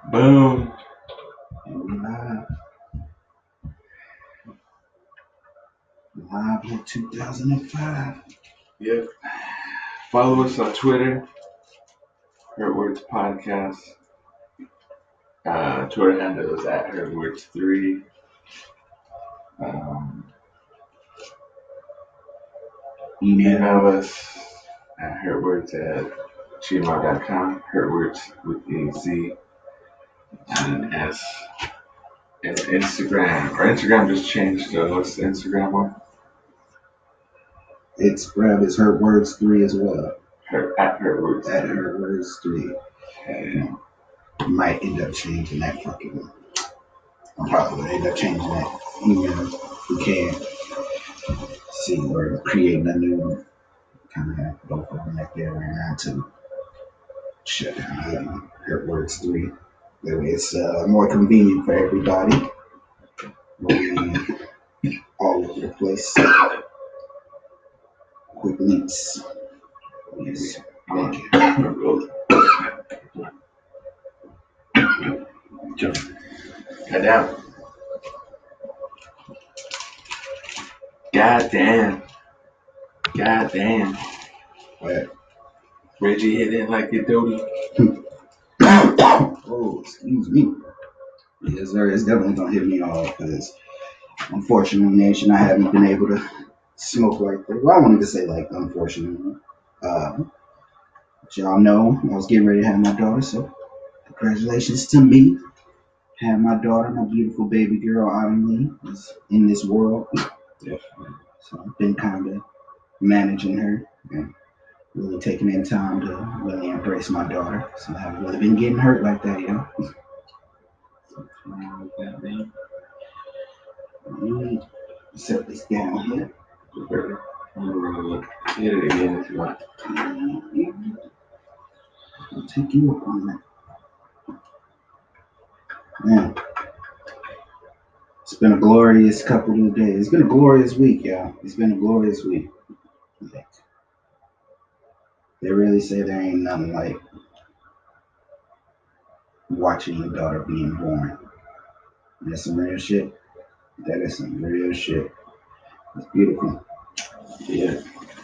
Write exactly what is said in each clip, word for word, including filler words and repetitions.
Boom. And we live. Live in two thousand five. Yep. Follow us on Twitter, Hurt Words Podcast. Uh, Twitter handle is at Hurt Words three. Um, email us at hurtwords at gmail dot com. Hurtwords with a Z and an S. And Instagram. Our Instagram just changed. So what's the Instagram one? Instagram is Hurt Words three as well. Her, at Hurtwords. At Hurt Words three. Okay. You might end up changing that fucking one. I'm probably gonna end up changing that email if we can. See, we're creating a new one. Kind of have both of them like that right now to shut down um, Hurt Words three. That way it's uh, more convenient for everybody. Rolling all over the place. Quick links. Yes. Thank you. God damn. God damn. God damn. What? Reggie hit it like a doty. Oh, excuse me. Yes, sir. It's definitely gonna hit me off because, unfortunately, nation, I haven't been able to smoke like that. Well, I wanted to say like, unfortunately. Uh, but y'all know I was getting ready to have my daughter, so congratulations to me. Have my daughter, my beautiful baby girl, Autumn Lee, is in this world. Yes. So I've been kind of managing her and really taking in time to really embrace my daughter. So I haven't really been getting hurt like that, you know. What's wrong with that, man? Mm, set this down here. I'm gonna look. Hit it again if you want. I'll take you up on that. Man, it's been a glorious couple of days. It's been a glorious week, y'all. It's been a glorious week. They really say there ain't nothing like watching your daughter being born. That's some real shit. That is some real shit. It's beautiful. Yeah.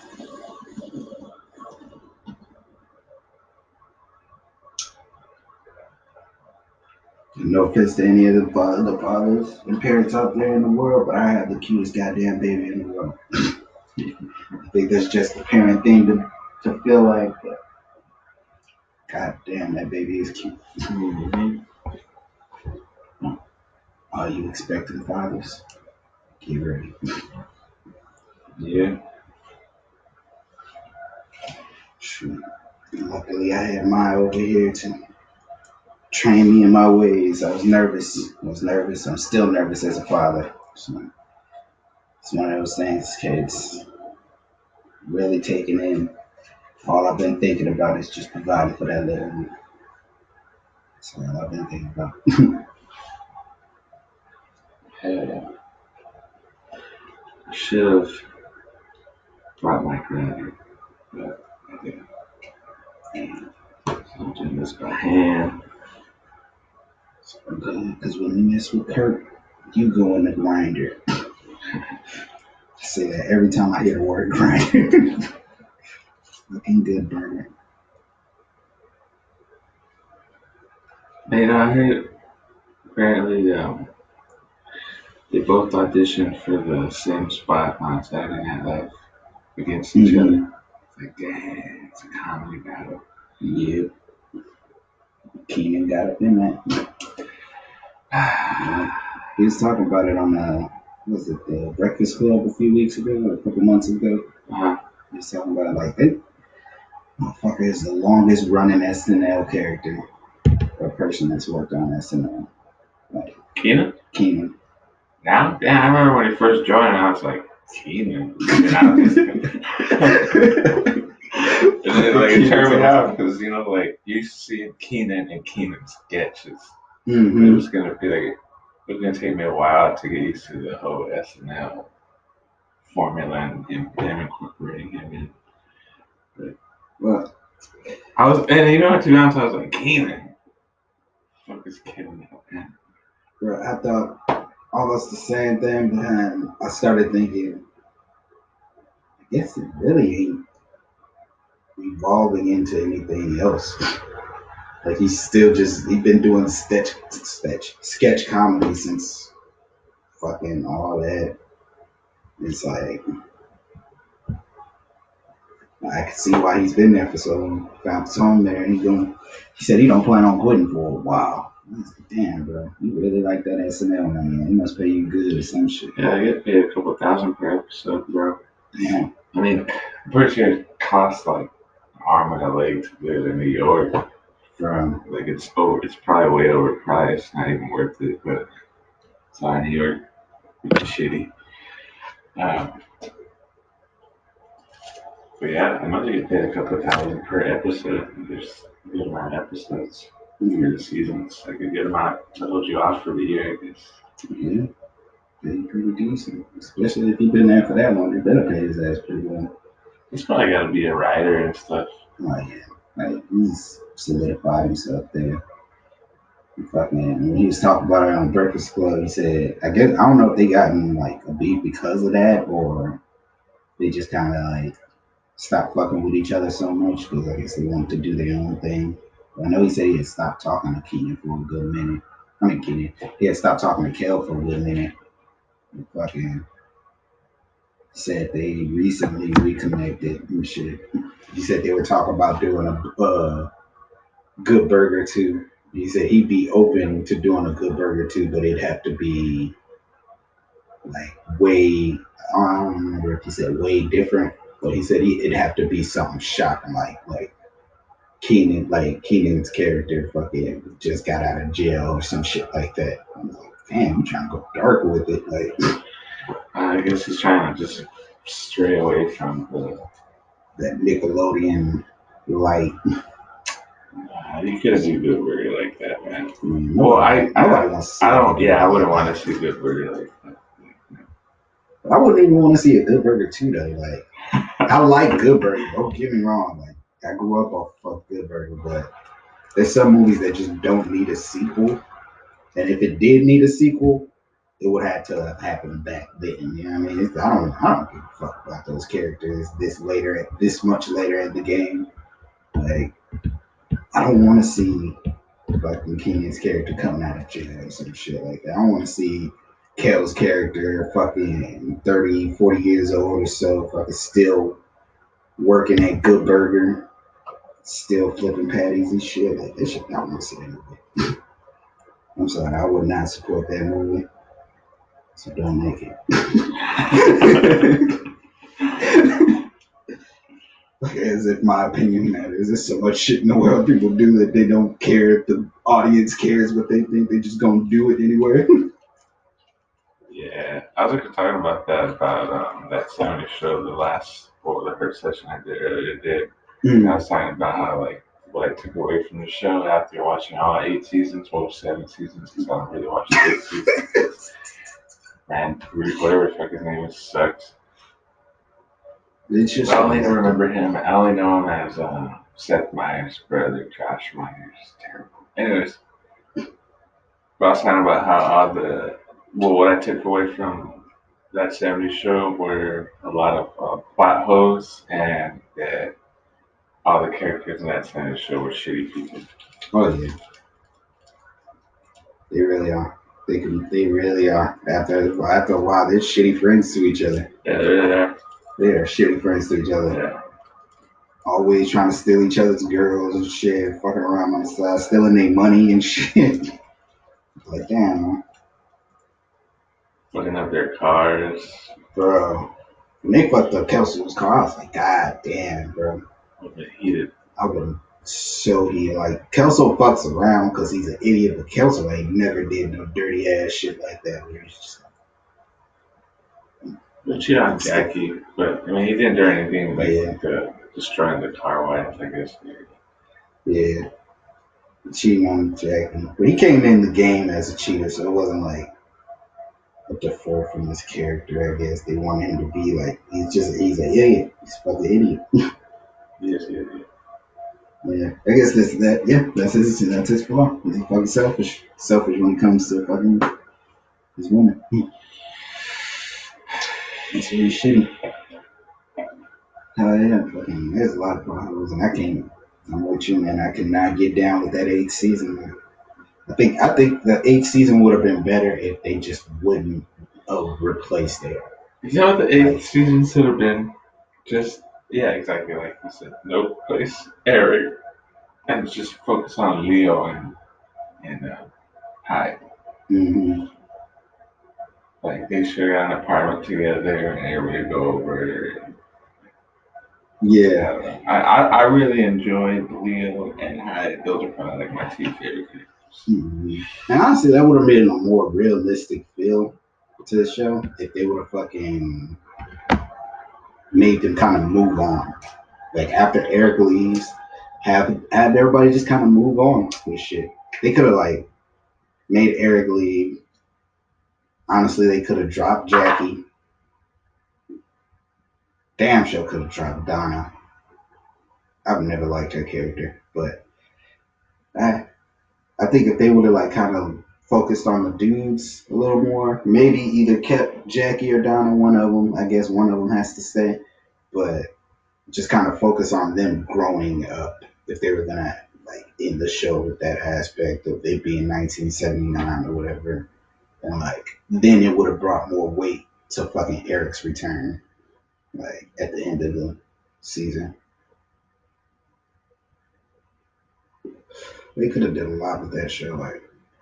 No offense to any of the fathers, the fathers and parents out there in the world, but I have the cutest goddamn baby in the world. I think that's just the parent thing to, to feel like, God damn, that baby is cute. Mm-hmm. Are you expecting fathers? Get ready. Yeah. Shoot. Luckily, I had mine over here to train me in my ways. I was nervous. I was nervous. I'm still nervous as a father. So it's one of those things, kids. Really taking in. All I've been thinking about is just providing for that little one. That's all I've been thinking about. Hell yeah. I should have brought my granny, but I didn't. So I'm doing this by hand. Because when you mess with Kurt, you go in the grinder. I say that every time I hear the word grinder. Looking good, burger. Man, I heard apparently um, they both auditioned for the same spot on Saturday Night Live against each Mhm. other. It's like, dang, it's a comedy battle. Yep. Keenan got up in that. He was talking about it on uh, what was it, the Breakfast Club a few weeks ago or a couple months ago. Uh-huh. He was talking about it like that. Motherfucker is the longest running S N L character or person that's worked on S N L. Like Keenan? Keenan. Now? Yeah, I remember when he first joined, I was like, Keenan? And I was and then like, it turned me out because, you know, like, you used to see Keenan and Keenan sketches. Mm-hmm. It was going to be like, it was going to take me a while to get used to the whole S N L formula and him, him incorporating him in. But well, I was, and you know, to be honest, I was like, Keenan. Fuck is kidnapped, man. Bro, I thought almost the same thing, but then I started thinking, I guess it really ain't evolving into anything else. Like he's still just he been doing sketch sketch sketch comedy since fucking all that. It's like I can see why he's been there for so long. Found his home there, and he's going. He said he don't plan on quitting for a while. I was like, damn, bro, you really like that S N L money? He must pay you good or some shit. Yeah, I get paid a couple thousand per episode, bro. Yeah. I mean, I'm pretty sure it costs like an arm and a leg to live in New York. From Like it's over, it's probably way overpriced. Not even worth it. But sorry, New York, it's shitty. Um, but yeah, I must get paid a couple thousand per episode. There's a good amount of episodes for the seasons. Like a good amount to hold you off for the year, I guess. yeah, pretty pretty decent. Especially if he been there for that long, they better pay his ass pretty well. He's probably got to be a writer and stuff. Like, like he's solidified himself there. He fucking, when he was talking about it on Breakfast Club, he said, I guess I don't know if they gotten like a beef because of that or they just kind of like stopped fucking with each other so much because I guess they wanted to do their own thing. But I know he said he had stopped talking to Keenan for a good minute. I mean, Keenan, he had stopped talking to Kel for a good minute. And fucking said they recently reconnected and shit. He said they were talking about doing a uh, Good Burger too. He said he'd be open to doing a Good Burger too, but it'd have to be like way. I don't remember if he said way different, but he said he, it'd have to be something shocking, like like Keenan, like Keenan's character, fucking just got out of jail or some shit like that. I'm like, damn, you trying to go dark with it, like I guess he's trying to just stray away from the. that Nickelodeon light. Uh, you couldn't do Good Burger like that, man. I mean, Well, I, nobody, nobody wants to see I a don't. Good Yeah, I Burger wouldn't like want that. to see Good Burger like that. I wouldn't even want to see a Good Burger too, though. Like, I like Good Burger. Don't get me wrong. Like, I grew up off of Good Burger, but there's some movies that just don't need a sequel. And if it did need a sequel, it would have to have happened back then. You know what I mean? It's, I don't, I don't give a fuck about those characters this later, this much later in the game. Like, I don't want to see fucking Keenan's character coming out of jail or some shit like that. I don't want to see Kel's character fucking thirty, forty years old or so, fucking still working at Good Burger, still flipping patties and shit. Like, this shit, I don't want to see that movie. I'm sorry, I would not support that movie. So don't make it. As if my opinion matters. There's so much shit in the world people do that they don't care if the audience cares what they think. They just gonna do it anyway. Yeah, I was like talking about that about um, that seventies show, the last or the first session I did earlier today. Mm. I was talking about how like what I took away from the show after watching all eight seasons, well seven seasons, because I don't really watch the eight seasons. Man, whatever the fuck his name is sucks. I only remember him. I only know him as uh, Seth Meyers' brother, Josh Myers. Terrible. Anyways, but I was talking about how all the well, what I took away from that seventies show were a lot of uh, plot holes and that all the characters in that seventies show were shitty people. Oh yeah, they really are. They can, they really are. After after a while, they're shitty friends to each other. Yeah, they really are. They are shitty friends to each other. Yeah. Always trying to steal each other's girls and shit, fucking around on the side, stealing their money and shit. Like, damn, man. Fucking up their cars. Bro, when they fucked up Kelsey's car, I was like, God damn, bro. I would have heated. I would have so heated. Like, Kelso fucks around because he's an idiot, but Kelso ain't never did no dirty ass shit like that. Where he's just like, but cheat on Jackie, but I mean, he didn't do anything like yeah. the, destroying the car wife, I guess. Yeah, cheating on Jackie. But he came in the game as a cheater, so it wasn't like a defer from his character. I guess they wanted him to be like he's just he's an idiot. He's a fucking idiot. He is an idiot. Yeah, I guess that's that. Yeah, that's his. That's his flaw. He's fucking selfish. Selfish when it comes to fucking his woman. That's really shitty. Hell yeah, fucking. There's a lot of problems, and I can't. I'm with you, man. I could not get down with that eighth season. Man. I think I think the eighth season would have been better if they just wouldn't have replaced it. You know what the eighth Like, season should have been? Just yeah, exactly like you said. No place Eric, and just focus on Leo and and uh, Hyde. hmm Like they should have got an apartment together and everybody go over it. yeah. Yeah, I, I, I really enjoyed Leo and Hyde. Those are probably like my two favorite characters. hmm And honestly, that would have made a more realistic feel to the show if they would have fucking made them kind of move on. Like after Eric leaves, have have everybody just kind of move on with shit. They could have like made Eric leave. Honestly, they could have dropped Jackie. Damn sure could have dropped Donna. I've never liked her character, but I I think if they would have like kind of focused on the dudes a little more, maybe either kept Jackie or Donna, one of them. I guess one of them has to stay, but just kind of focus on them growing up if they were gonna like in the show with that aspect of it being nineteen seventy-nine or whatever, and like then it would have brought more weight to fucking Eric's return, like at the end of the season. They could have done a lot with that show. Like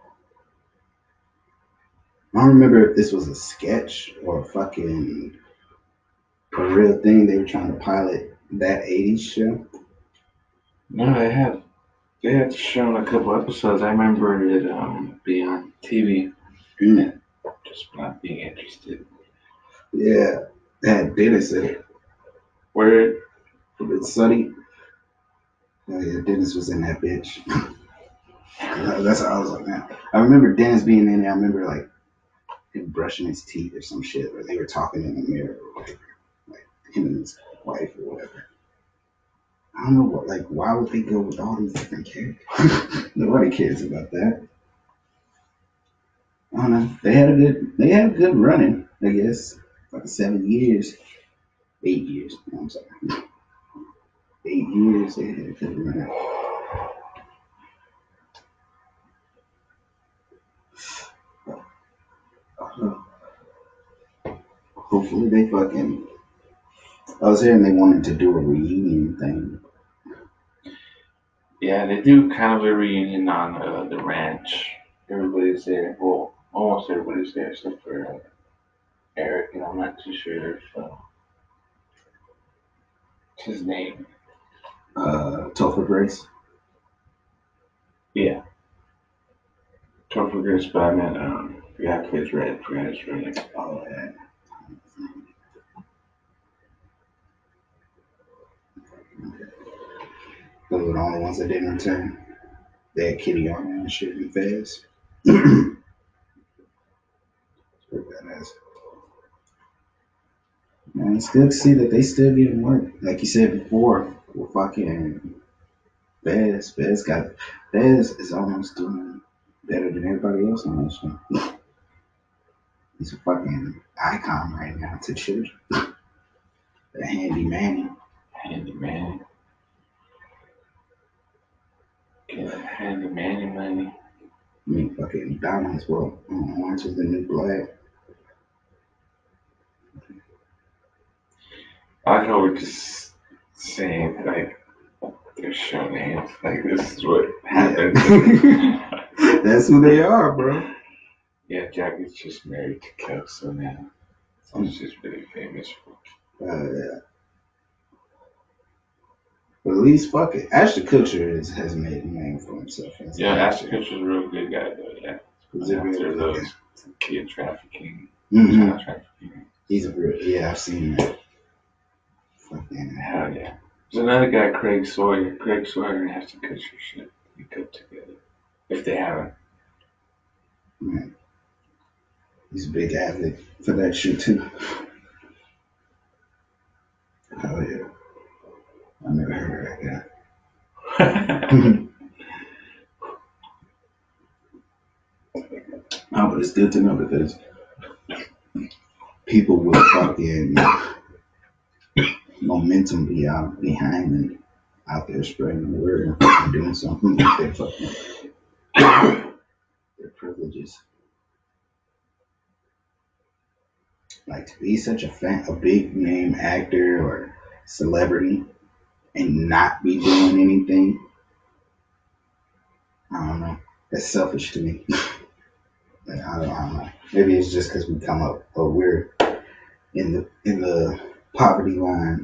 I don't remember if this was a sketch or a fucking a real thing they were trying to pilot that eighties show. No, they had they had shown a couple episodes. I remember it um, being on T V Mm. and just not being interested. Yeah, that had Dennis in it. Where It's Sunny. Oh yeah, Dennis was in that bitch. That's how I was like, man. I remember Dennis being in there. I remember like him brushing his teeth or some shit, or they were talking in the mirror, or whatever. Like him and his wife or whatever. I don't know what, like, why would they go with all these different characters? Nobody cares about that. I don't know. They had a good, they had a good running, I guess. Like seven years, eight years. No, I'm sorry, eight years. They had a good run. Uh, hopefully they fucking. I was hearing they wanted to do a reunion thing. yeah, they do kind of a reunion on uh, the ranch. Everybody's there. Well, almost everybody's there except for uh, Eric, and I'm not too sure if uh, his name. Uh, Topher Grace. Yeah, Topher Grace, but I meant um, the guy who plays Red. Forgot his real name. Oh yeah. Those were the only ones that didn't return. They had Kitty on there and shit and Fez. Man, it's good to see that they still getting work. Like you said before, with fucking Fez. Fez got Fez is almost doing better than everybody else on this one. He's a fucking icon right now to children. The handy manny. Handy man. Get handy manny money. I mean fucking Donna as well. Um, Orange is the new black. I like how we're just saying like their show names. Like this is what Yeah. happens. That's who they are, bro. Yeah, Jackie's just married to Kelso now. So she's really famous for. Uh, yeah. But at least fuck it. Ashton Kutcher is, has made a name for himself. As Yeah, an Ashton actor. Kutcher's a real good guy though. Yeah, He's a real after good those guy. kid trafficking, Mm-hmm. child trafficking. He's a real, yeah, I've seen that. Fucking Hell yeah. There's another guy, Craig Sawyer. Craig Sawyer and Ashton Kutcher should be good together if they haven't. man. He's a big athlete for that shit too. Hell yeah. I never heard of that guy. Oh, but it's good to know because people with fucking momentum be out behind and out there spreading the word and doing something with their fucking their privileges. Like to be such a fan, a big name actor or celebrity and not be doing anything. I don't know. That's selfish to me. Like, I, don't, I don't know. Maybe it's just because we come up or we're in the in the poverty line.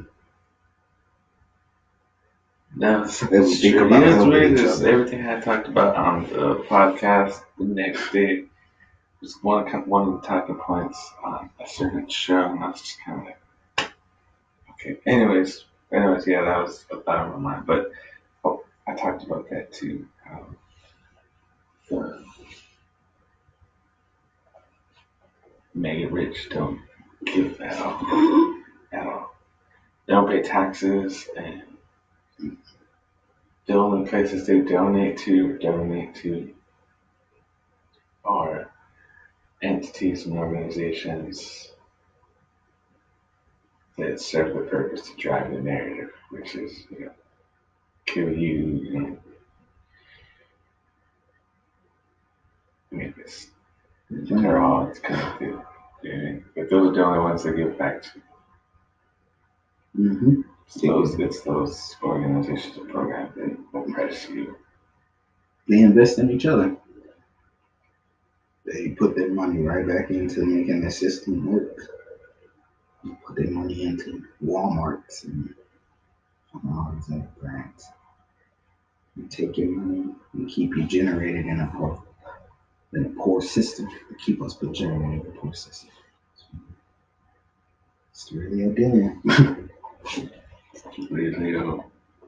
No, it's, That we it's think true. about You know, it's helping weird. each Is other. everything I talked about on the podcast the next day was one of one of the talking points on a certain show, and I was just kind of like, okay. Anyways, anyways, yeah, that was a thought on my mind. But oh, I talked about that too. Um, the mega rich don't give at all, at all. They don't pay taxes, and the only places they donate to donate to are entities and organizations that serve the purpose to drive the narrative, which is, you know, kill you, and I mean, it's, they're all it's connected. Yeah. But those are the only ones that give back to. Mm-hmm. It's those, it's those organizations and programs that oppress you. They invest in each other. They put their money right back into making the system work. They put their money into Walmarts and all these other brands. You take your money and keep you generated in a poor, in a poor system. They keep us but generated in a poor system. It's really a deal. Leo,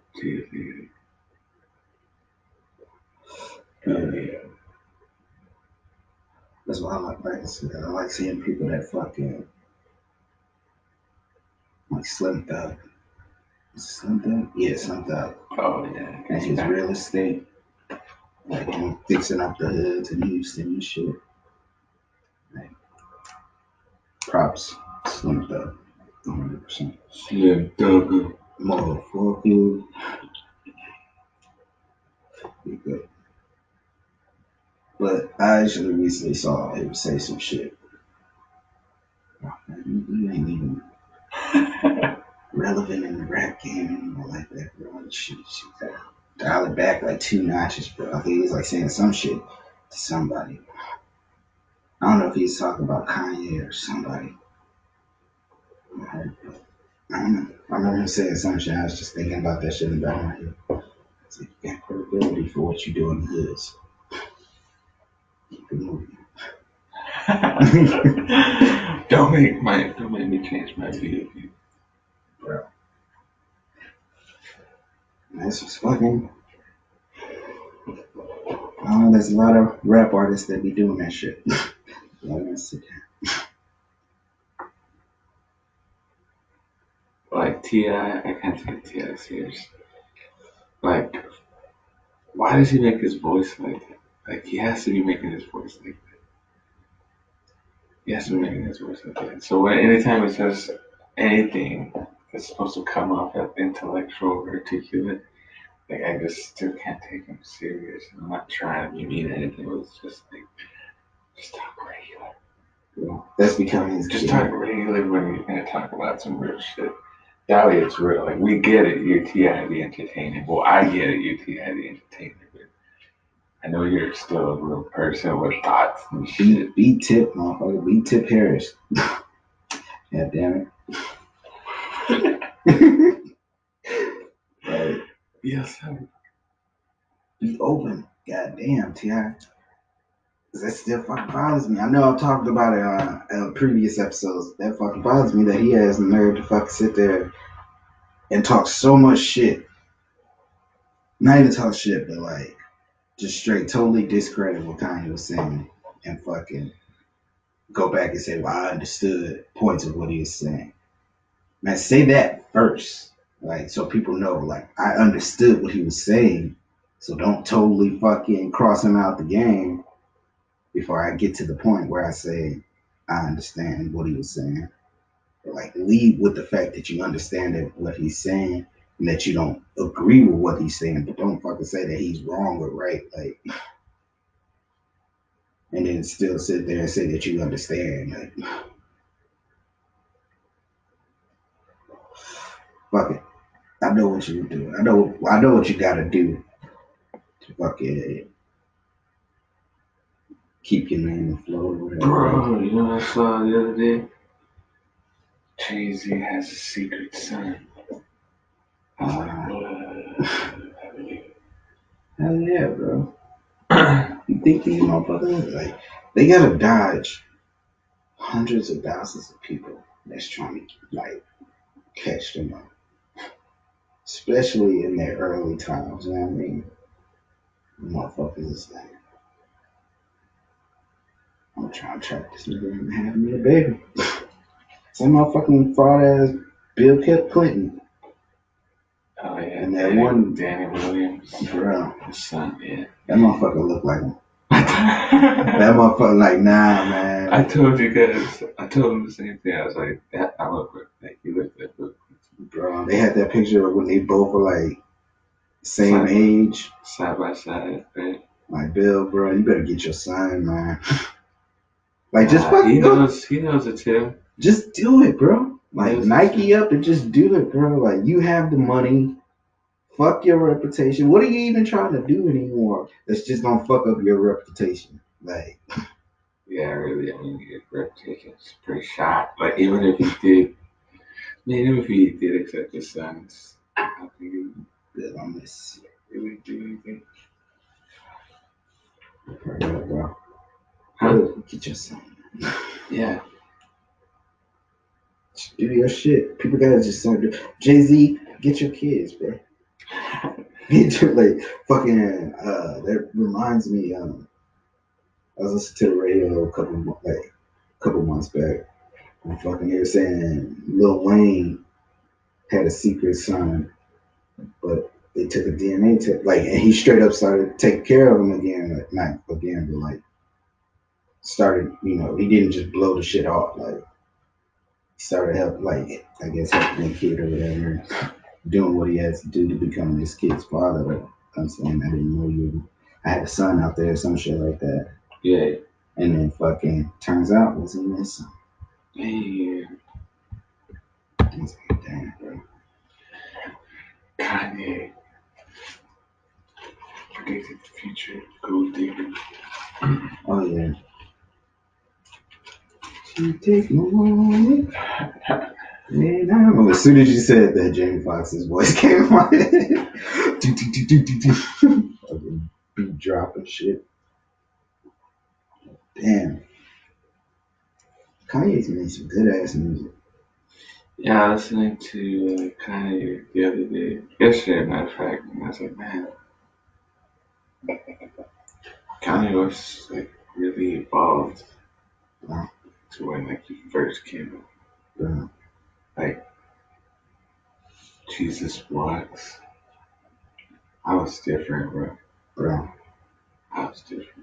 yeah. That's why I like, like I said, I like seeing people that fucking like Slim Thug. Is it Slim Thug? Yeah, Slim Thug. Oh yeah. And his real estate, like him fixing up the hoods in Houston and shit. Like, props, Slim Thug, one hundred percent. Slim Thug. Motherfucker. Be good. But I actually recently saw him say some shit. Oh, man, you ain't even relevant in the rap game anymore like that, bro. Shit, shit, gotta dial it back like two notches, bro. I think he was like saying some shit to somebody. I don't know if he's talking about Kanye or somebody. I don't know. I remember him saying some shit. I was just thinking about that shit in the back of my head. It's like, you got credibility for what you do in the hoods. Keep it moving. don't make my don't make me change my view of you. Bro. That's just fucking. Oh, there's a lot of rap artists that be doing that shit. Like T I, I can't take T I serious. Like, why does he make his voice like that? Like, he has to be making his voice like that. He has to be making his voice like that. So when, anytime he says anything that's supposed to come off as intellectual or articulate, like, I just still can't take him serious. I'm not trying to be mean or anything. It was just like, just talk regular. Yeah, that's becoming his Just key. talk regular when you're going to talk about some real shit. Dolly, it's real. Like, we get it. You're T I the entertainer. Well, I get it. You're T I the entertainer. But I know you're still a real person with thoughts and shit. Be Tip, motherfucker. Be Tip Harris. Yeah, damn it. Right. Yes, sir. Be open. God damn, T I. That still fucking bothers me. I know I've talked about it on uh, previous episodes. That fucking bothers me that he has the nerve to fucking sit there and talk so much shit. Not even talk shit, but like just straight totally discredit what Kanye was saying and fucking go back and say, well, I understood points of what he was saying. Man, say that first. Like so people know, like I understood what he was saying So don't totally fucking cross him out the game before I get to the point where I say I understand what he was saying. But like lead with the fact that you understand that what he's saying and that you don't agree with what he's saying, but don't fucking say that he's wrong or right. Like and then still sit there and say that you understand. Like fuck it. I know what you do. I know I know what you gotta do to fucking keep your name afloat or whatever. Bro, you know what I saw the other day? Jay-Z has a secret son. I was like, what? Hell yeah, bro. You think these motherfuckers like they gotta dodge hundreds of thousands of people that's trying to like catch them up. Especially in their early times, you know what I mean? Motherfuckers is like, I'm trying to track this nigga and have me a baby. Some motherfucking fraud ass Bill Clinton. Oh yeah, and that Danny, one Danny Williams, bro, his son, yeah. That motherfucker look like him. That motherfucker like, nah, man. I told you guys, I told him the same thing. I was like, that, I look like you look like Bill Clinton. Bro, they had that picture of when they both were like same side, age. Side by side, right? Like, Bill, bro, you better get your son, man. Like, nah, just fucking he go. knows, he knows it too. Just do it, bro. Like, Nike up and just do it, bro. Like, you have the money. Fuck your reputation. What are you even trying to do anymore? That's just gonna fuck up your reputation. Like, yeah, really. I mean, your reputation's pretty shot. Like, even if he did, I mean, even if he did accept his sons, I don't think he would good on this. really do anything. Right, bro. Huh? Get your son. Yeah. Do your shit. People gotta just start doing. Jay-Z, get your kids, bro. Get your, like, fucking, uh, that reminds me, um, I was listening to the radio a couple, like, a couple months back. And fucking, they were saying Lil Wayne had a secret son, but they took a D N A test, like, and he straight up started taking care of him again, like, not again, but like, started, you know, he didn't just blow the shit off, like, he started help, like, I guess helping the kid or whatever, doing what he has to do to become this kid's father. But I'm saying I didn't know you. I had a son out there, some shit like that. Yeah. And then fucking turns out it wasn't his son. Yeah. I was like, damn, bro. Kanye predicted the future. Gold digger. Oh yeah. She take my money. Man, I remember as soon as you said that, Jamie Foxx's voice came in my head. Fucking beat dropping shit. Damn. Kanye's made some good ass music. Yeah, I was listening to uh, Kanye the other day, yesterday, matter of fact, and I was like, man, Kanye was like really evolved Wow. to when like he first came up. Yeah. Like Jesus Walks. I was different, bro. Bro. I was different.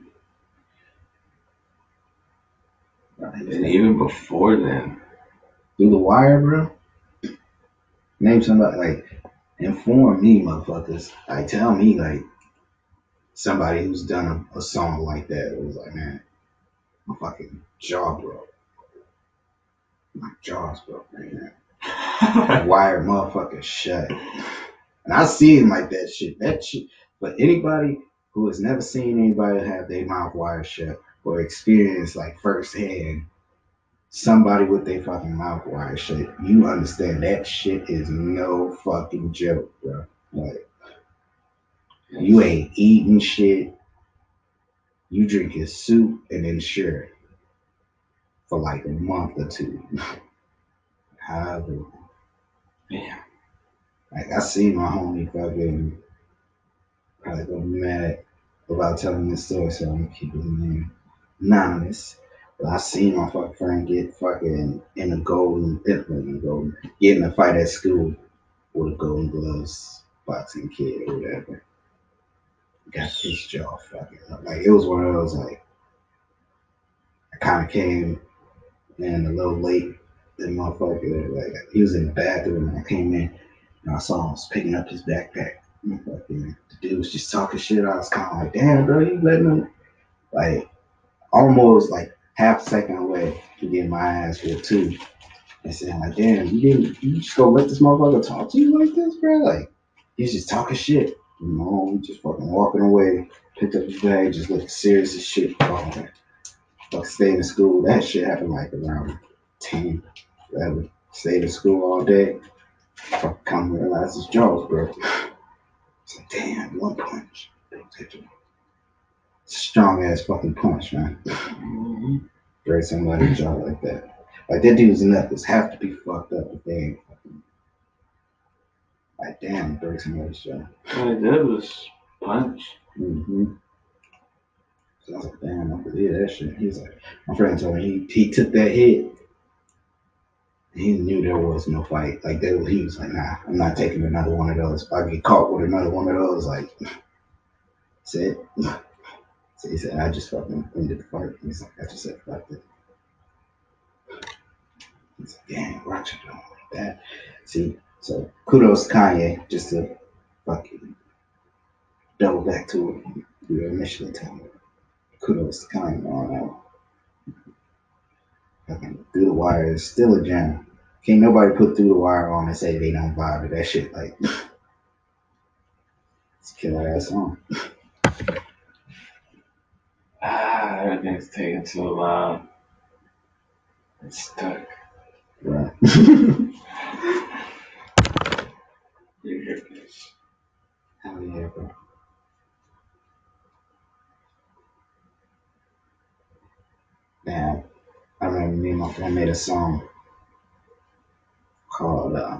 Bro, and even before then. Through the Wire, bro? Name somebody, like, inform me, motherfuckers. Like, tell me, like, somebody who's done a, a song like that. It was like, man, my fucking jaw broke. My jaw's broke right now. Wire motherfucker shut. And I see him like that shit. That shit. But anybody who has never seen anybody have their mouth wire shut or experience like firsthand somebody with their fucking mouth wire shut, you understand that shit is no fucking joke, bro. Like, you ain't eating shit. You drinking soup and then sure for like a month or two. However, yeah. Like, I see my homie fucking probably gonna be mad about telling this story, so I'm gonna keep his name anonymous. But I seen my fucking friend get fucking in a golden, in a golden, get in a fight at school with a Golden Gloves boxing kid or whatever. got pissed off. Fucking like it was one of those like I kind of came in a little late. The motherfucker like he was in the bathroom and I came in and I saw him was picking up his backpack. And fucking the dude was just talking shit. I was kind of like, damn, bro, you letting him like almost like half a second away to get my ass whooped too. And saying like, damn, you didn't, you just gonna let this motherfucker talk to you like this, bro? Like, he's just talking shit. You know, we just fucking walking away, picked up his bag, just looking serious as shit. Oh, man. Fuck, stayed in school. That shit happened like around ten, eleven. Stayed in school all day. Fuck, come realize his jaws, bro. It's like, damn, one punch. Strong ass fucking punch, man. Mm-hmm. Break somebody's jaw like that. Like, that dude's knuckles have to be fucked up if they ain't fucking. Like, damn, break somebody's jaw. All I did was punch. Mm-hmm. So I was like, damn, I believe that shit. He was like, my friend told me he, he took that hit. He knew there was no fight. Like, that, he was like, nah, I'm not taking another one of those. If I get caught with another one of those, like, that's it. So he said, I just fucking ended the fight. He's like, I just said, fuck it. He's like, damn, Roger don't like that. See, so kudos to Kanye, just to fucking double back to what you were initially telling me. Kudos to Kanye on that. Fucking Through the Wire is still a jam. Can't nobody put Through the Wire on and say they don't vibe to that shit. Like, it's a killer ass song. Ah, everything's taking too long. It's stuck. Right. You hear this? Hell yeah, bro. Man, I remember me and my friend made a song called uh,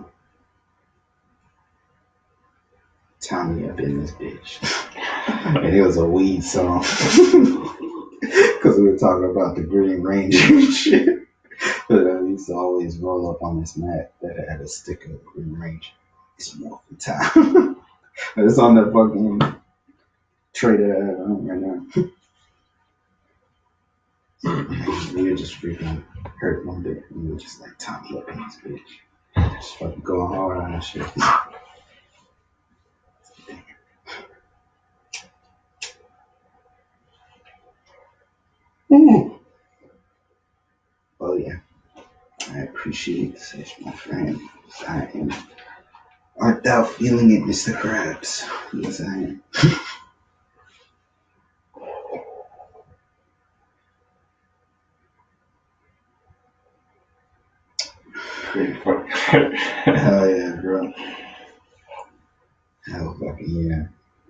Tommy Up in This Bitch. And it was a weed song. Because we were talking about the Green Ranger and shit. But I used to always roll up on this mat that had a sticker of Green Ranger. It's morphin' time. It's on that fucking tray that I have on right now. We were just freaking hurt one day. We were just like, Tommy Up in This Bitch. Just fucking going hard on that shit. Ooh. Oh yeah. I appreciate the session, my friend. I am. Art thou feeling it, Mister Krabs? Yes, I am. Pretty fucking. Hell yeah, bro. Hell fucking yeah.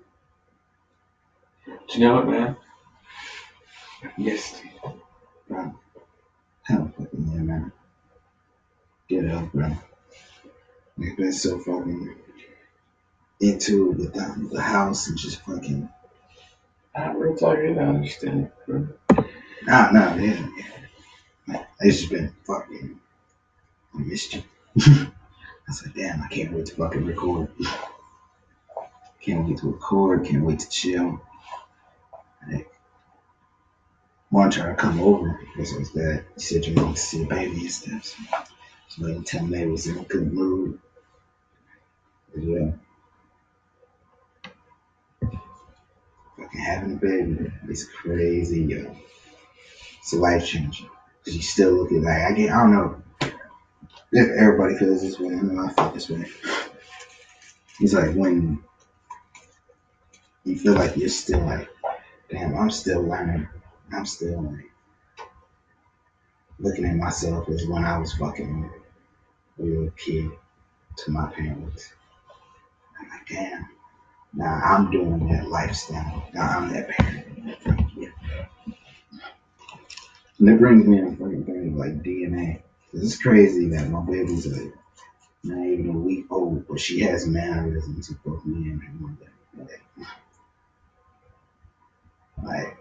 Do you know what, man? Yes. Bro. Hell fucking yeah, man. Get up, bro. We've been so fucking into it with the, the house and just fucking. I'm real talking. I understand, bro. Nah, nah, man. Yeah. It's just been fucking. I missed you. I was like, damn, I can't wait to fucking record. Can't wait to record. Can't wait to chill. Like, want to try to come over because it was that. You said you wanted to see a baby and stuff. So, so like, tell me they was in a good mood. But yeah. Fucking having a baby is crazy, yo. It's a life changer. Cause you still looking like I get. I don't know if everybody feels this way. I know I feel this way. It's like when you feel like you're still like, damn, I'm still learning. I'm still like looking at myself as when I was fucking a little kid to my parents. I'm like, damn. Now I'm doing that lifestyle. Now I'm that parent. Yeah. And it brings me a fucking thing of like D N A. It's crazy that my baby's like not even a week old, but she has mannerisms of both me and her mother. Like,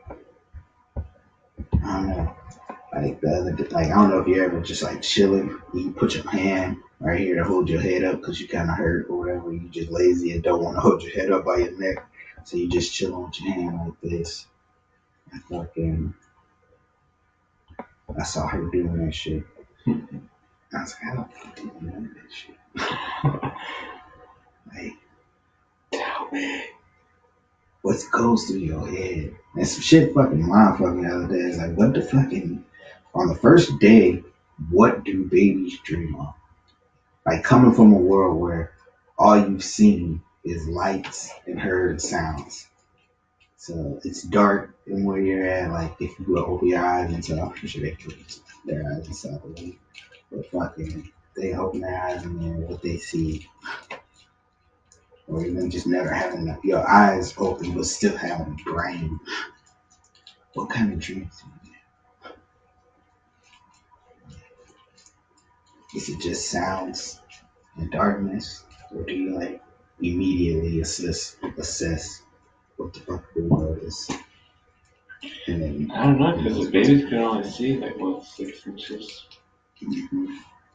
I don't know. Like the other, like I don't know if you ever just like chilling, you put your hand right here to hold your head up because you kind of hurt or whatever. You just lazy and don't want to hold your head up by your neck. So you just chill with your hand like this. I fucking, I saw her doing that shit. I was like, I don't fucking do none of that shit. Like, tell me what goes through your head. And some shit fucking mind fucking the other day. It's like, what the fucking, on the first day, what do babies dream of? Like, coming from a world where all you've seen is lights and heard sounds. So it's dark in where you're at. Like, if you go open your eyes and tell, I'm sure they close their eyes and stuff. But fucking, they open their eyes and then what they see. Or even just never having your eyes open but still having a brain. What kind of dreams do you get? Is it just sounds and darkness? Or do you like immediately assess assess what the fuck the world is? And then I don't know, because the babies can only see like what six inches. mm-hmm.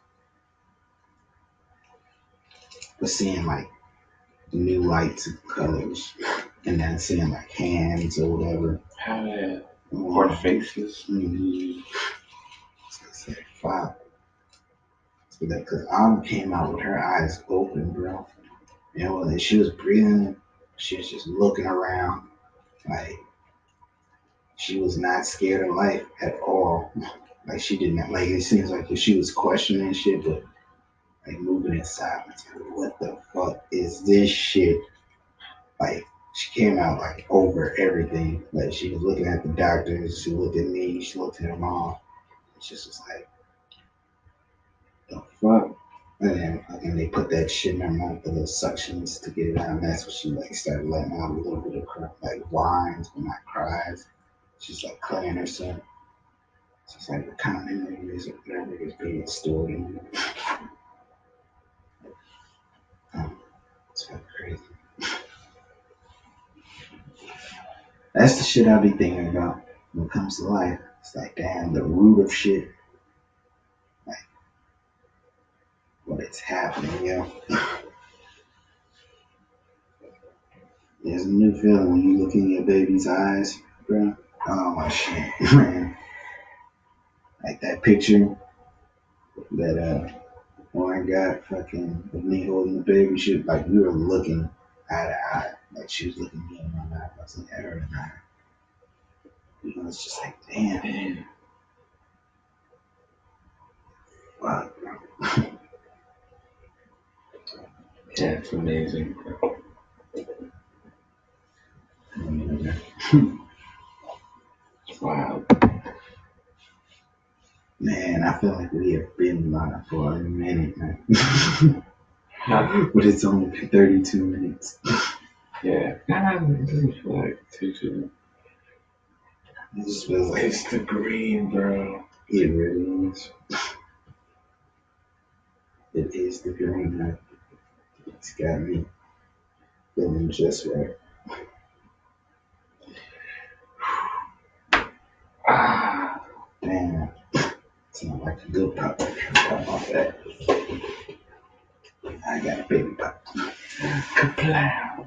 But seeing like new lights and colors, and then seeing like hands or whatever. How that? Or faces. Mm-hmm. So it's like fuck. So that because Autumn came out with her eyes open, bro. You know, and she was breathing. She was just looking around, like she was not scared of life at all. Like she didn't like. It seems like she was questioning shit, but like moving in silence. Like, what the fuck is this shit? Like she came out like over everything. Like she was looking at the doctors. She looked at me. She looked at her mom. She just was like, the fuck. And then and they put that shit in her mouth, the little suctions to get it out. And that's when she like started letting out a little bit of cry, like whines, but not cries. She's like clearing herself. She's like recounting memories of whatever is being stored in her. Um, it's fucking crazy. That's the shit I be thinking about when it comes to life. It's like, damn, the root of shit. Like, what is happening, yo. There's a new feeling when you look in your baby's eyes, bro. Oh my shit, man. Like that picture that uh Warren got fucking with me holding the baby shit, like we were looking eye to eye. Like she was looking me in my eye, I was looking at her in my eye. You know, it's just like, damn, man. Fuck, bro. Yeah, it's amazing. Wow. Man, I feel like we have been live for a minute, man. But it's only been thirty-two minutes. Yeah. Nah, it doesn't feel like too too. It just feels like It's the green, bro. it really is. It is the green, man. It's got me feeling just right. Ah. Damn. Sound like a good pop. Pop off that. I got a baby pop. Kaplow.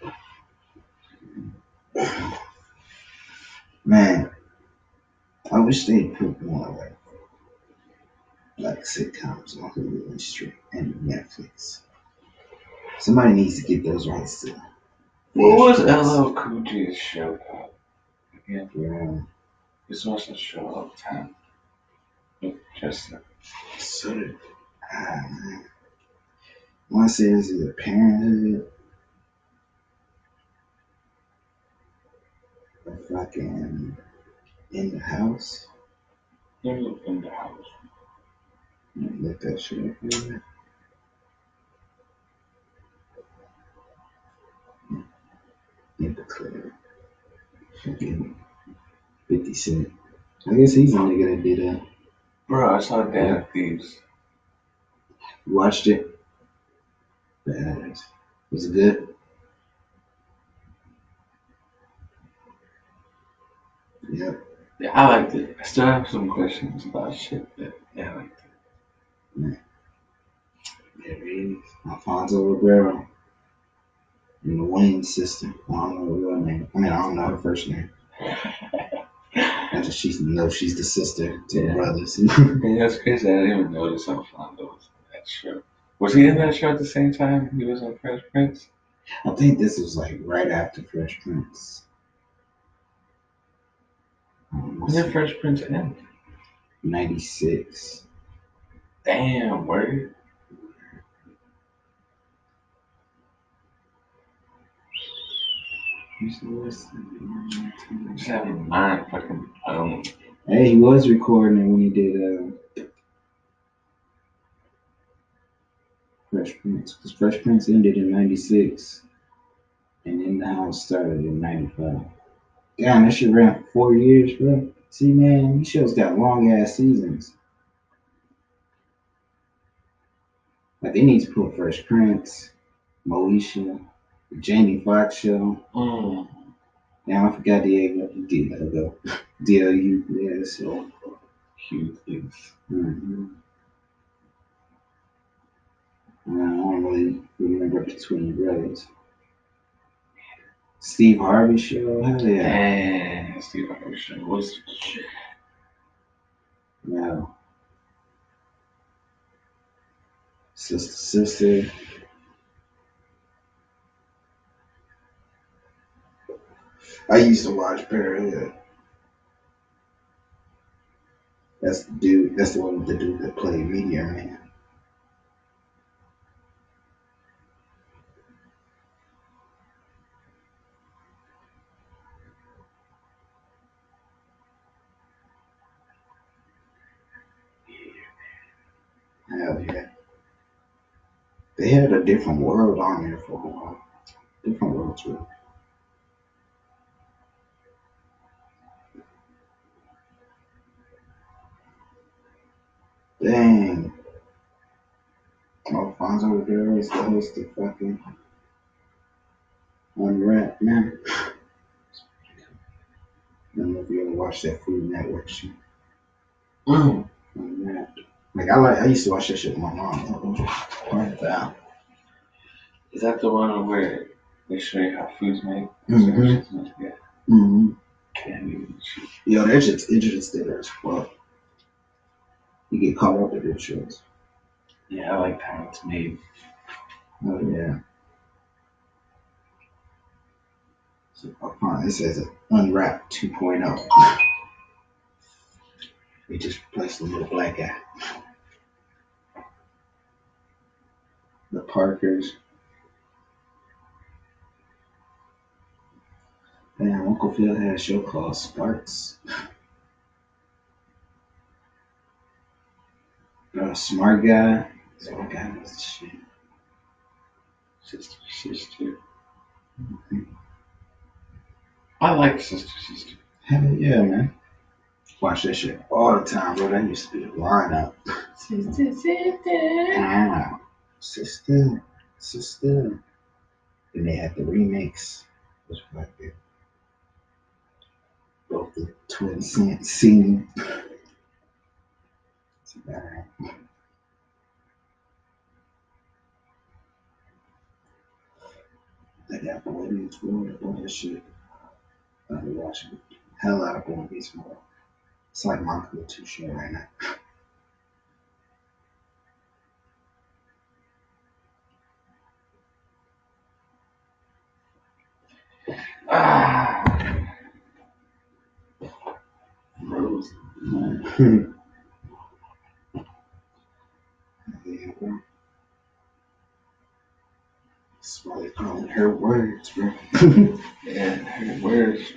Man, I wish they'd put more like like sitcoms on Hulu and Stream and Netflix. Somebody needs to get those rights to. What was L L Cool J's show called? Again, Yeah. this was a show all the time. With Justin. So did ah, man. I want to say it's either Parenthood or fucking In the House. They live in the house. Let that shit up here. In the club. Fucking fifty Cent. I guess he's a nigga that did that. Bro, I saw Dan of Thieves. You watched it? Badass. Was it good? Yep. Yeah, I liked it. I still have some questions about shit, but yeah, I liked it. Yeah. There he is. Alfonso Ribeiro. And the Wayne sister. I don't know her real name. I mean, I don't know her first name. I just she knows she's the sister to the Yeah. brothers. Yeah, that's crazy. I didn't even notice how Flondo was in that show. Was he in that show at the same time he was on Fresh Prince? I think this was like right after Fresh Prince. Um, When did Fresh Prince end? ninety-six. Damn, word. Just have your mind fucking. I don't. Hey, he was recording when he did uh, Fresh Prince. Because Fresh Prince ended in ninety-six. And then the house started in ninety-five. Damn, that shit ran for four years, bro. See, man, these shows got long ass seasons. Like, they need to put Fresh Prince, Moesha, the Jamie Foxx show. Mm. Damn, I forgot Diego. Diego. D L U. Yeah, so. Huge things. Mm-hmm. I don't really remember Between Brothers. Steve Harvey show? Hell yeah. Man, Steve Harvey show was shit. No. Sister, Sister. I used to watch Parenthood. That's the dude. That's the one with the dude that played Meteor Man. Hell yeah. They had a different world on there for a while. Different world too. Dang. Alfonso Rivera is the host of fucking Unwrapped now. I don't know if you ever watched that Food Network shit. Mm. Unwrapped. Like I like I used to watch that shit with my mom. Right down. Is that the one where they show you how food's made? Mm-hmm. Yeah. Mm-hmm. Can't even shoot. Yo, that shit's interesting as fuck. You get caught up with those shows. Yeah, I like how it's made. Oh yeah. So upon it says Unwrapped 2.0. They just replaced the little black guy. The Parkers. Damn, Uncle Phil had a show called Sparks. Uh, smart guy. Smart guy knows the shit. Sister, sister. I like Sister, sister. Hell yeah, man. Watch that shit all the time, bro. That used to be a lineup. Sister, sister. Ah, sister, sister. And they had the remix. It was like it. Both the twin saints singing. It's bad. They got Boy Meets World. All that shit. I've been watching hell out of Boy Meets World. It's like my go-to show right now. Ah. Rose. Yeah, bro. That's why they call it her words, bro. Yeah, her words.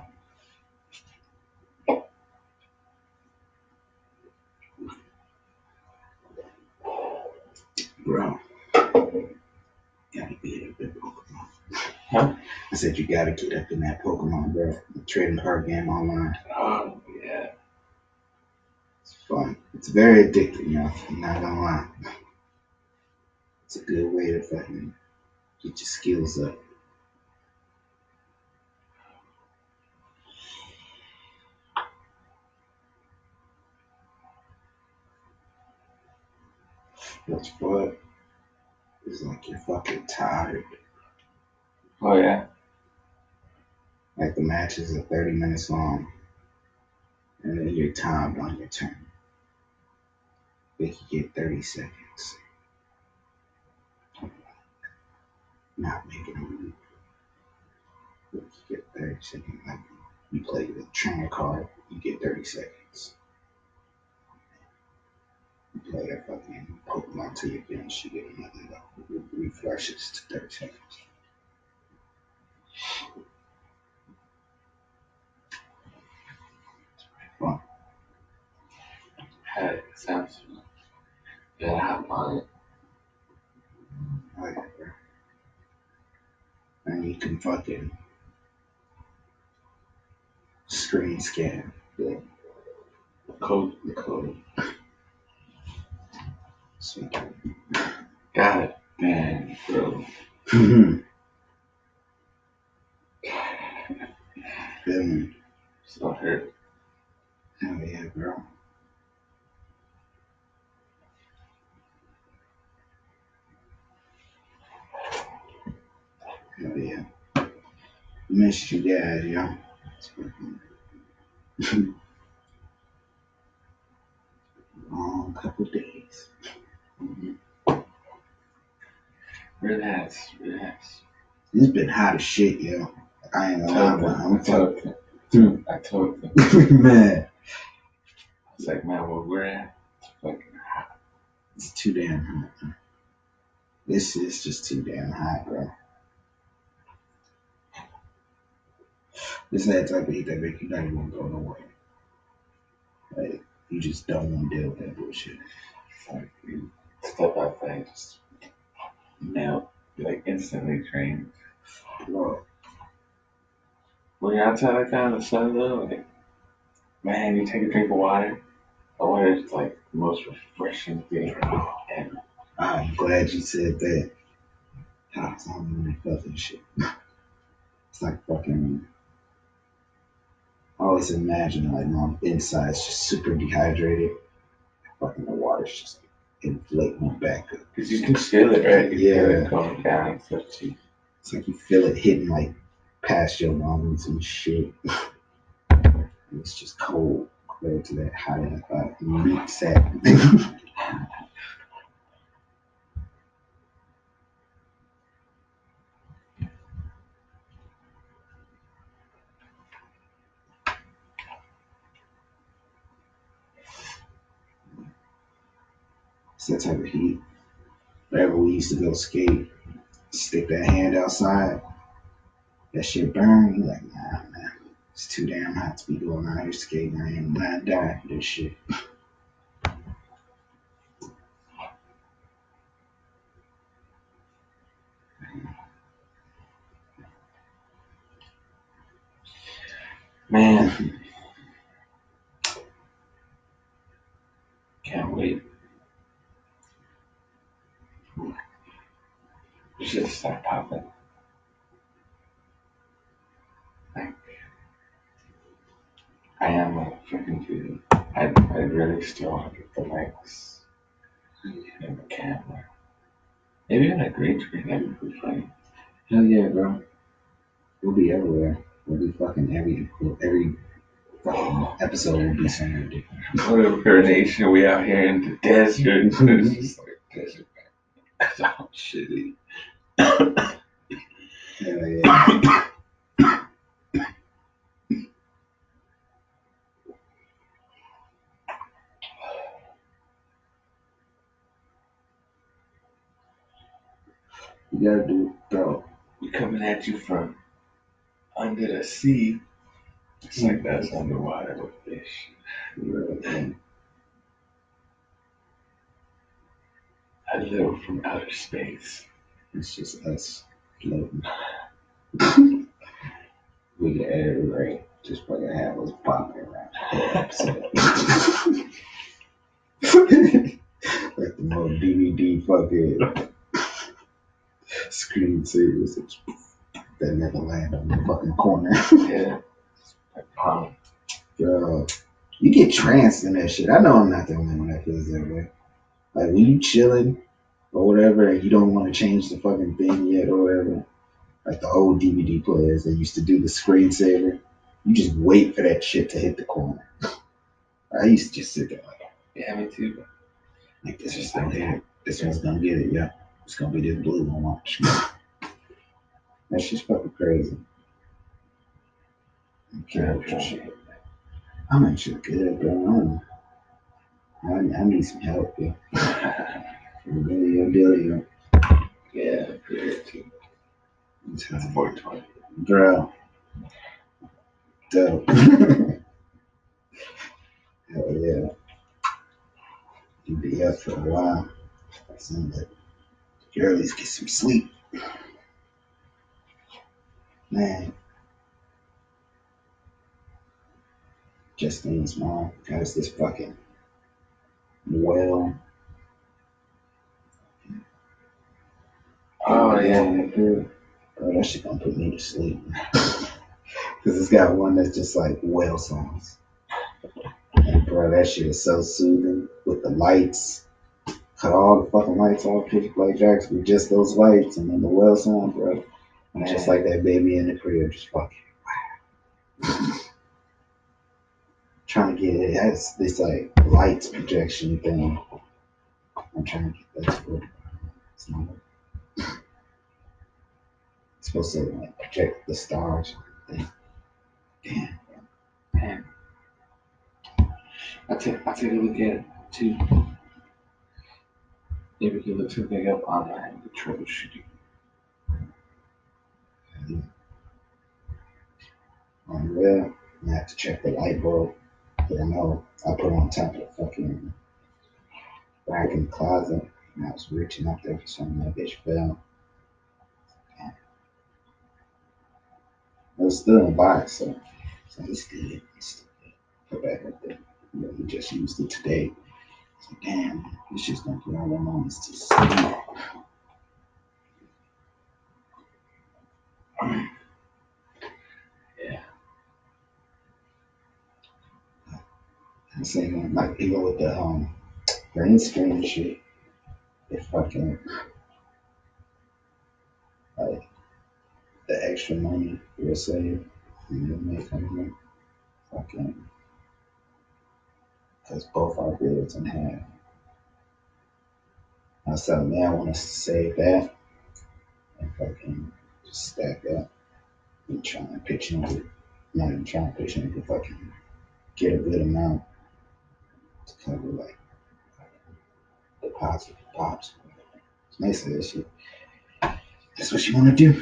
Bro, gotta be a bit Pokemon. Huh? I said you gotta get up in that Pokemon, bro. The trading card game online. Oh, yeah. It's fun. It's very addicting, yo. I'm not gonna lie. It's a good way to fucking get your skills up. What's fun is like you're fucking tired. Oh yeah. Like the matches are thirty minutes long, and then you're timed on your turn. They can get thirty seconds. Not making them. You get thirty seconds. Like you play the trainer card, you get thirty seconds. You play a fucking Pokemon till you finish, you get another like, refreshes to thirty seconds. Fun. Hey, sounds yeah, I have on it. Oh yeah, bro. And you can fucking screen scan the Code. the code. Sweet. God damn, bro. Feel me? So hurt. Hell yeah, bro. Hell yeah. Missed you guys, yo. Long couple days. Mm-hmm. Relax, relax. It's been hot as shit, yo. I ain't gonna lie, man. I'm I told fucking. them. I told them. Man, I was like, man, where we're at, it's fucking hot. it's too damn hot. This is just too damn hot, bro. This is that type of heat that make you not even want to go nowhere. Like, you just don't want to deal with that bullshit. It's like you step outside, just melt, like instantly drained. Bro, When you're outside like that in the sun, though, like, man, you take a drink of water. The water is like the most refreshing thing ever. I'm glad you said that. I was on when I felt that shit. It's like fucking. I always imagine like my inside's just super dehydrated. Fucking the water's just inflating my back up. Because you can feel it, right? You Yeah. feel it going down and stuff too. It's like you feel it hitting like past your lungs and shit. It's just cold compared to that hot ass uh, meat sack. It's that type of heat. Whenever we used to go skate, stick that hand outside, that shit burn. You like, nah, man, it's too damn hot to be going out here skating. I ain't not dying for this shit. Man, can't wait. We should start popping. Like, I am like freaking dude. I, I really still want to get the mics and the camera. Maybe on a green screen, that would be funny. Hell yeah, bro. We'll be everywhere. We'll be fucking every every fucking episode will be somewhere different. What a coronation, we out here in the desert. It's just like desert. That's all shitty. Hell yeah. You gotta do it, bro. We coming at you from under the sea. It's like that's underwater with fish. Really, A little from outer space. it's just us floating. We can edit it right. Just fucking have us popping around the episode. Like the more D V D fucking screen series that never land on the fucking corner. Yeah. Like palm. Bro, you get tranced in that shit. I know I'm not the only one that feels that way. Like when you chilling or whatever and you don't want to change the fucking thing yet or whatever. Like the old D V D players, they used to do the screensaver. You just wait for that shit to hit the corner. I used to just sit there like, Yeah, me too. like this is gonna hit it. This one's gonna get it. Yeah, it's gonna be this blue one. Watch. That's just fucking crazy. Okay, Yeah, shit. I'm actually good, bro. I don't know. I, I need some help, yeah. Really, I do, yeah. Yeah, period too. That's four twenty. Bro. Dope. Hell yeah. You be up for a while. Sound like girlies get some sleep. Man. Justine's mom has this fucking well. Oh yeah. Bro, that shit gonna put me to sleep. Cause it's got one that's just like whale songs. And bro, that shit is so soothing with the lights. Cut all the fucking lights off, pitch black jacks with just those lights and then the whale song, bro. And it's just like that baby in the crib, just fucking trying to get it. It has this like lights projection thing. I'm trying to get that to work. It's not working. It's supposed to like project the stars. Damn. Man. I take I take a look at it too. Maybe we can look something up online with troubleshooting. Um, well, I have to check the light bulb that I know I put on top of the fucking rack in the closet. And I was reaching up there for something, that bitch fell. It was still in the box, so, so it's good. It's still good. Put back up there. You know, we just used it today. So damn, it's just gonna put all our moments to sleep. Yeah. I'm saying like people with the um green screen and shit, they fucking like the extra money we'll save and we'll make on here. Fucking because both our bills in half. I was telling me I want us to save that and fucking just stack up and try and pitch into not even trying to pitch into fucking get a good amount to cover like deposit pops. It's nice of this shit. That's what you want to do.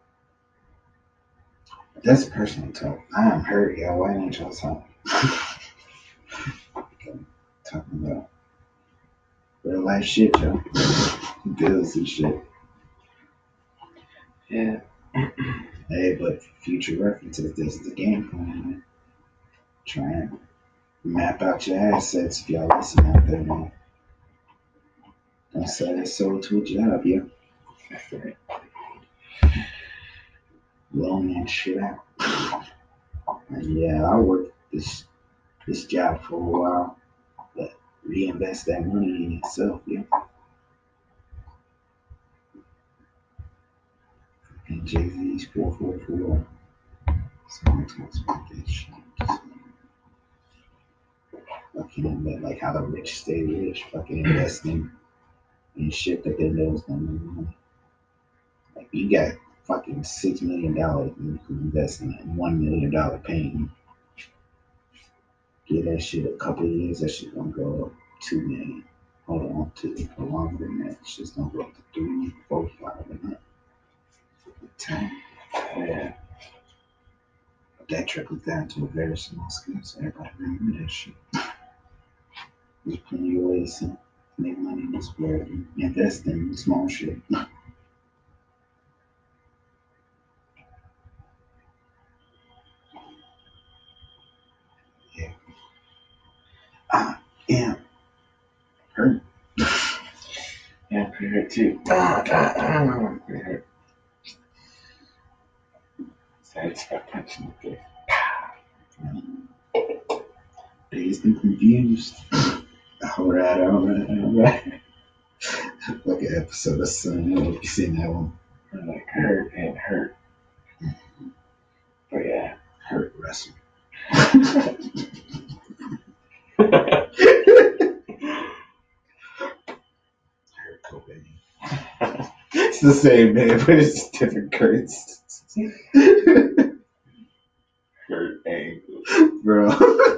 That's personal talk. I am hurt, y'all. Why ain't y'all talking? Talking about real life shit, yo. Bills and shit. Yeah. Hey, but for future references, this is the game plan, man. Try and map out your assets if y'all listen out there, man. Don't sell your soul to a job, yo. That's right. Loan that shit out. And yeah, I worked this this job for a while, but reinvest that money in yourself, yo. And Jay-Z's four four four. Someone talks about that shit. Fucking invest, like how the rich stay rich, fucking investing in shit that they know is gonna make money. Like you got fucking six million dollars and you can invest in a one million dollar painting. Give that shit a couple of years, that shit gonna go up two million. Hold on to it for longer than that. It's just gonna go up to three, four, five, and that. Ten. Yeah. But that trickles down to a very small scale, so everybody remember that shit. There's plenty of ways to make money in this world and invest in small shit. Yeah. Ah, yeah. Hurt. Yeah, pretty hurt too. Pretty hurt. So I just got punched in the face. Dazed and confused. Alright, alright, alright. Like an episode of Sun. I don't know if you seen that one. I'm like hurt and hurt. wrestle. Kurt Cobain. It's the same name, but it's different Kurt's. Kurt Angle. Bro.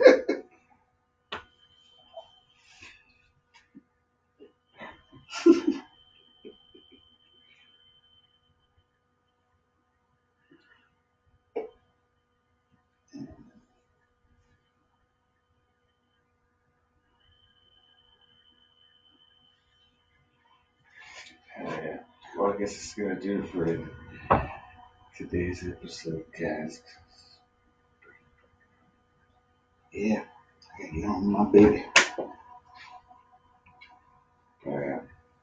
Hell yeah. Well, I guess it's gonna do it for today's episode, guys. Yeah. I gotta get on my baby. Uh,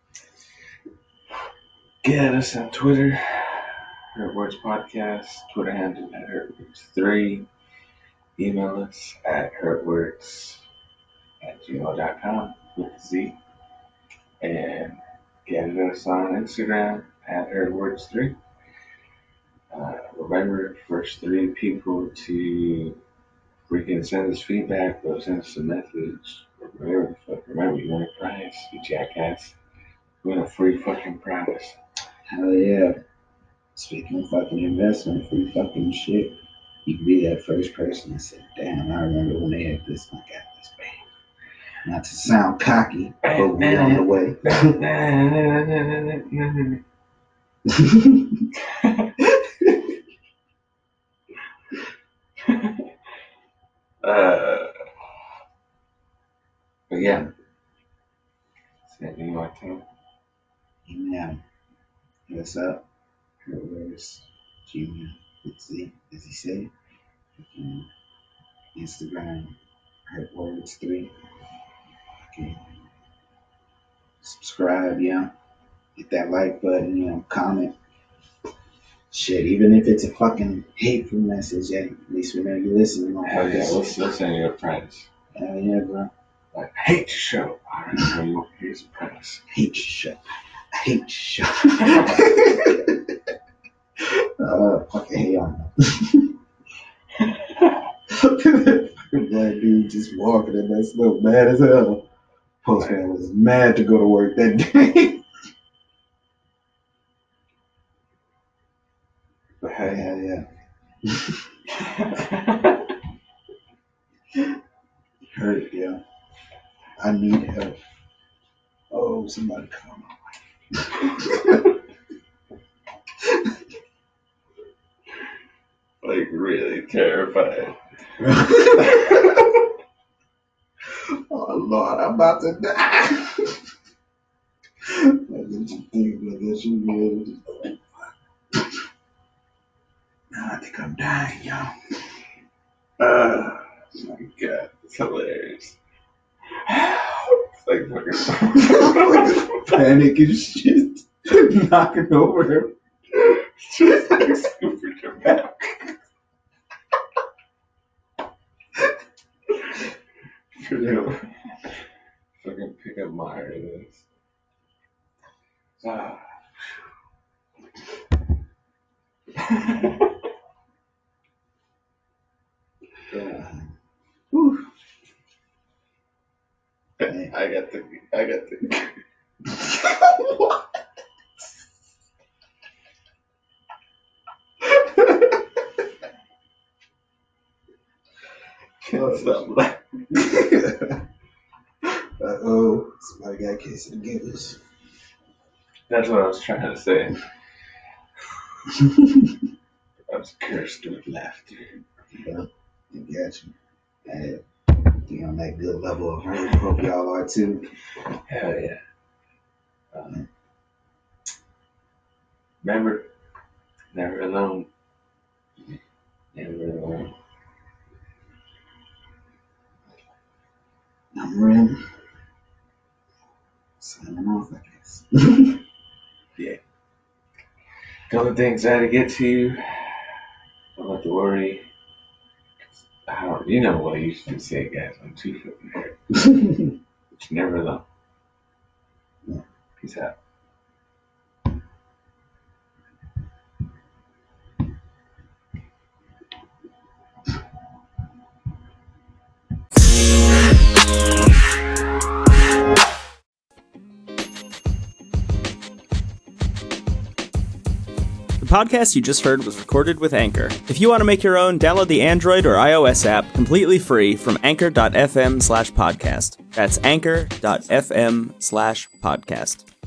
get us on Twitter, Hurt Words Podcast, Twitter handle at Hurt Words three. Email us at hurtwords at gmail dot com with a Z. And get us on Instagram at Hurt Words three. Uh, remember, first three people to freaking send us feedback or send us a message or whatever the fuck. Remember, you want a prize, you jackass. You want a free fucking prize. Hell yeah. Speaking of fucking investment, free fucking shit. You can be that first person that said, damn, I remember when they had this, I got this band. Not to sound cocky, but we on the way. uh, but yeah. Anything you want to tell? Email. Hit us up. Hurtwords. Gmail. Let's see. As he said. Um, Instagram. Hurtwords three. Okay. Subscribe, yeah. Hit that like button, you know, comment. Shit, even if it's a fucking hateful message, yeah, at least we know you listening. Hell yeah, we'll, we'll send you a prize. Hell yeah, bro. Like, hate your show. Alright, so you here's a prize. Hate your show. I hate your show. uh, fucking hate on Fucking black dude just walking in that snow, mad as hell. Postman was mad to go to work that day. But hell yeah, yeah. Hurt, yeah. I need help. Oh, somebody come. Like, really terrified. Oh Lord, I'm about to die. What did you think? But I guess you really. Nah, I think I'm dying, y'all. Oh my god, it's hilarious. It's like fucking Panic and shit. Knocking over him. just like super dramatic. Fucking fucking pick up Meyer this. Ah. Yeah. Whew. I got the I got the What? can't stop laughing. Uh oh, somebody got a case of the giggles. That's what I was trying to say. I was cursed with laughter. Yeah, I got you. Hey, you on that good level of hurt. Hope y'all are too. Hell yeah. Um, remember, never alone. Never alone. I'm ready. Signing off, I guess. Yeah. Don't let the anxiety get to you. Don't let the worry. I don't, you know what I used to say, guys. I'm too fucking hurt. But you're never alone. Yeah. Peace out. podcast you just heard was recorded with Anchor. If you want to make your own, download the Android or iOS app completely free from anchor.fm slash podcast. That's anchor.fm slash podcast.